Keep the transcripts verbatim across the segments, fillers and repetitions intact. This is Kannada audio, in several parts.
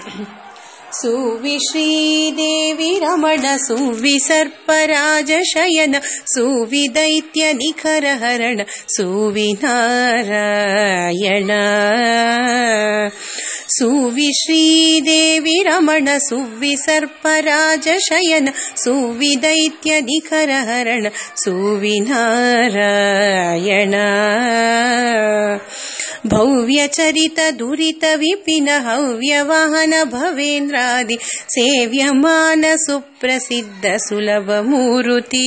ಸುವಿಶ್ರೀದೇವಿ ರಮಣ ಸುವಿಸರ್ಪರಾಜ ಶಯನ ಸುವಿದೈತ್ಯ ನಿಖರ ಹರಣ ಸುವಿನಾರಾಯಣ. ಸುವಿಶ್ರೀದೇವಿ ರಮಣ ಸುವಿಸರ್ಪರಾಜ ಶಯನ ಸುವಿದೈತ್ಯ ನಿಖರ ಹರಣ ಸುವಿನಾರಾಯಣ. ಭವ್ಯ ಚರಿತ ದುರಿತ ವಿಪಿನ ಹವ್ಯ ವಾಹನ ಭವೇಂದ್ರಾದಿ ಸೇವ್ಯಮಾನ ಸುಪ್ರಸಿದ್ಧ ಸುಲಭ ಮೂರುತಿ.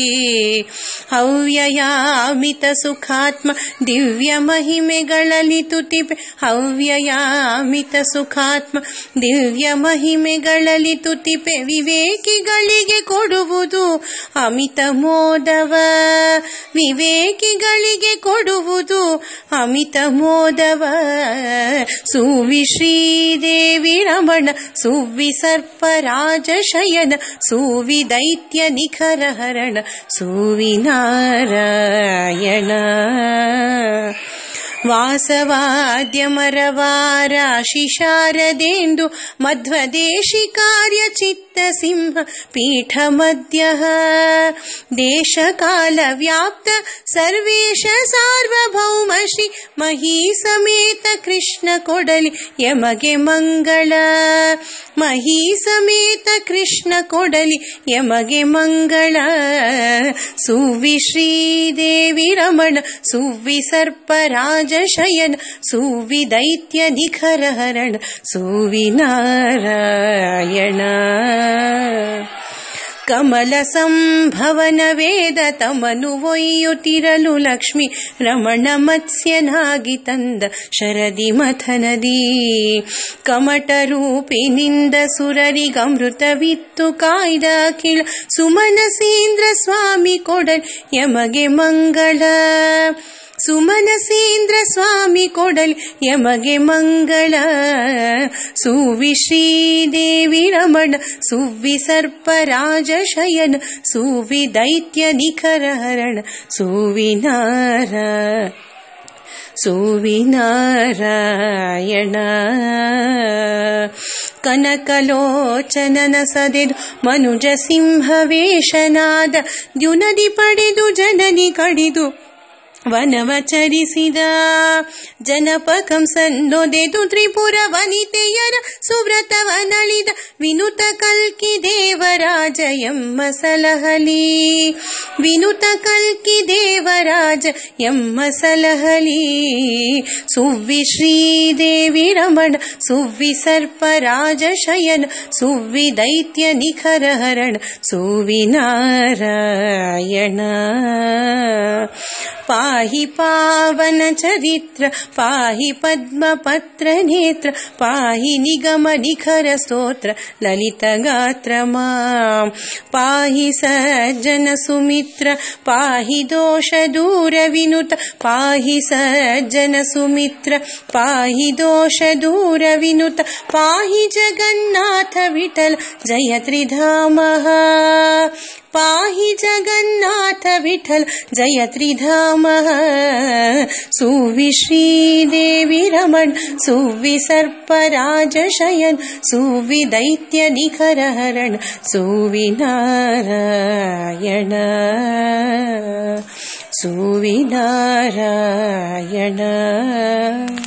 ಹವ್ಯಯಾಮಿತ ಸುಖಾತ್ಮ ದಿವ್ಯ ಮಹಿಮೆಗಳಲ್ಲಿ ತುತಿಪೆ ಹವ್ಯಯಾಮಿತ ಸುಖಾತ್ಮ ದಿವ್ಯ ಮಹಿಮೆಗಳಲ್ಲಿ ತುತಿಪೆ ವಿವೇಕಿಗಳಿಗೆ ಕೊಡುವುದು ಅಮಿತ ಮೋದವ. ವಿವೇಕಿಗಳಿಗೆ ಕೊಡುವುದು ಅಮಿತ ಮೋದ. ಸುವಿಶ್ರೀದೇವಿ ರಮಣ ಸುವಿಸರ್ಪರಾಜ ಶಯನ ಸುವಿದೈತ್ಯ ನಿಖರ ಹರಣ ಸುವಿನಾರಾಯಣ. ವಾಸವಾದ್ಯಮರವಾರಾಶಿ ಶಾರದೇಂದು ಮಧ್ವದೇಶಿ ಕಾರ್ಯ ಚಿತ್ತ ಸಿಂಹ ಪೀಠ ಮಧ್ಯ ದೇಶ ಕಾಲ ವ್ಯಾಪ್ತ ಸರ್ವೇಶ ಸಾರ್ವಭೌಮ ಶ್ರೀ ಮಹೀ ಸಮೇತ ಕೃಷ್ಣ ಕೊಡಲಿ ಯಮಗೆ ಮಂಗಳ. ಮಹೀ ಸಮೇತ ಕೃಷ್ಣ ಕೊಡಲಿ ಯಮಗೆ ಮಂಗಳ. ಸುವಿಶ್ರೀದೇವಿ ರಮಣ ಸುವಿಸರ್ಪರಾಜ ಶಯನ ಸುವಿದೈತ್ಯ ನಿಖರ ಹರಣ ಸುವಿನಾರಾಯಣ. ಕಮಲ ಸಂಭವನ ವೇದ ತಮನು ಒಯ್ಯುತ್ತಿರಲು ಲಕ್ಷ್ಮಿ ರಮಣ ಮತ್ಸ್ಯನಾಗಿ ತಂದ ಶರದಿ ಮಥನದಿ. ಕಮಟ ರೂಪಿನಿಂದ ಸುರರಿಗಮೃತವಿತ್ತು ಕಾಯ್ದ ಅಖಿಳ ಸುಮನಸೇಂದ್ರ ಸ್ವಾಮಿ ಕೊಡಲ್ ಯಮಗೆ ಮಂಗಳ. ಸುಮನಸೇಂದ್ರ ಸ್ವಾಮಿ ಕೊಡಲಿ ಯಮಗೆ ಮಂಗಳ. ಸುವಿಶ್ರೀದೇವಿ ರಮಣ ಸುವಿಸರ್ಪರಾಜ ಶಯನ ಸುವಿದೈತ್ಯ ನಿಖರ ಹರಣ ಸುವಿನಾರಾಯಣ ಸುವಿನಾರಾಯಣ. ಕನಕಲೋಚನನ ಸದೆದು ಮನುಜ ಸಿಂಹವೇಶನಾದ ದ್ಯುನದಿ ಪಡೆದು ಜನನಿ ಕಡಿದು ವನವ ಚರಿಸಿದ. ಜನಪಕಂ ಸನ್ನೊದೆದು ತ್ರಿಪುರ ವನಿತೆಯರ ಸುವ್ರತವನಳಿದ ವಿನುತ ಕಲ್ಕಿ ದೇವರಾಜ ಎಮ್ಮ ಸಲಹಲಿ. ವಿನುತ ಕಲ್ಕಿ ದೇವರಾಜ ಎಮ್ಮ ಸಲಹಲಿ. ಸುವಿಶ್ರೀದೇವಿ ರಮಣ ಸುವಿಸರ್ಪರಾಜ ಶಯನ ಸುವಿದೈತ್ಯ ನಿಖರ ಹರಣ ಸುವಿನಾರಾಯಣ. ಪಾಹಿ ಪಾವನ ಚರಿತ್ರ ಪಾಹಿ ಪದ್ಮಪತ್ರ ನೇತ್ರ ಪಾಹಿ ನಿಗಮ ನಿಖರ ಸ್ತೋತ್ರ ಲಲಿತ ಗಾತ್ರ ಮಾಂ. ಪಾಹಿ ಸಜ್ಜನ ಸುಮಿತ್ರ ಪಾಹಿ ದೋಷ ದೂರ ವಿನುತ ಪಾಹಿ ಸಜ್ಜನ ಸುಮಿತ್ರ ಪಾಹಿ ದೋಷ ದೂರ ವಿನುತ ಪಾಹಿ ಜಗನ್ನಾಥ ವಿಠಲ ಜಯ ತ್ರಿಧಾಮ. ಪಾಹಿ ಜಗನ್ನಾಥ ವಿಠಲ ಜಯ ತ್ರಿಧಾಮ. ಸುವಿಶ್ರೀದೇವಿ ರಮಣ ಸುವಿಸರ್ಪರಾಜ ಶಯನ ಸುವಿದೈತ್ಯ ನಿಖರ ಹರಣ ಸುವಿನಾರಾಯಣ ಸುವಿನಾರಾಯಣ.